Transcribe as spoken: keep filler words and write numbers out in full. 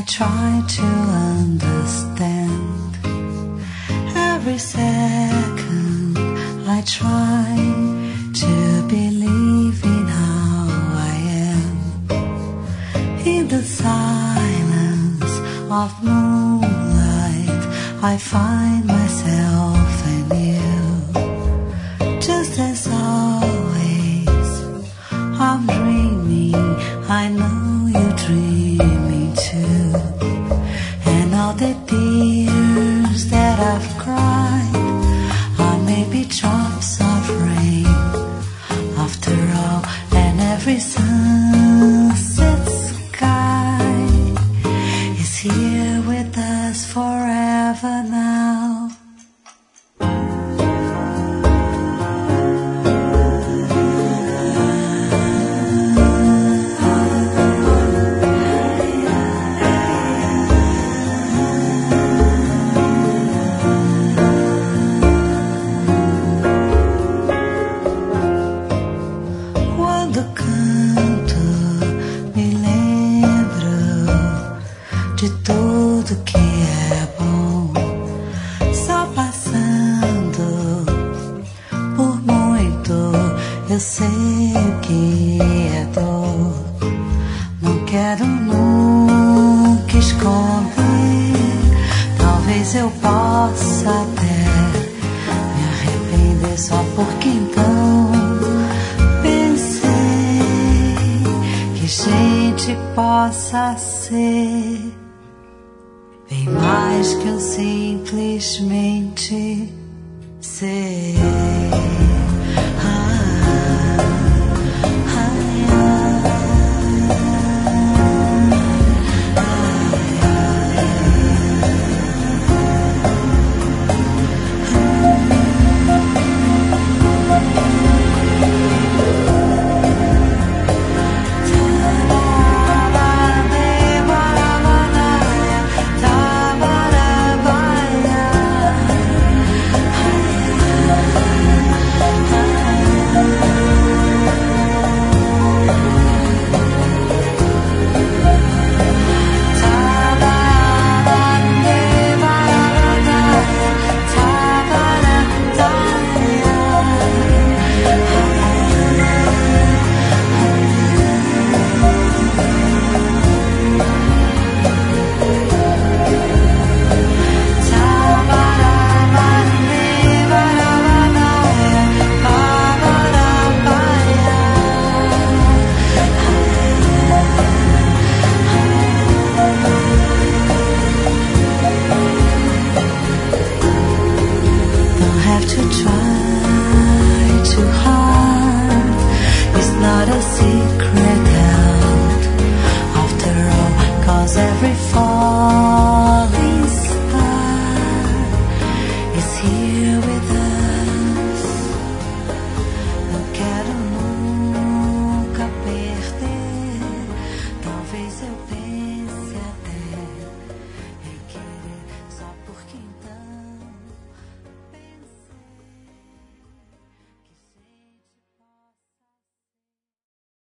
try to understand. Every second I try to believe in how I am. In the silence of moonlight I find myself and you. Just as always I'm dreaming, I know you're dreaming too. And all the tears that I've cried are maybe drops of rain after all. And every sunset sky is here with us forever now. De tudo que é bom, só passando por muito, eu sei o que é dor. Não quero nunca esconder, talvez eu possa até me arrepender só porque então pensei que gente possa ser bem mais que eu simplesmente sei. Ah.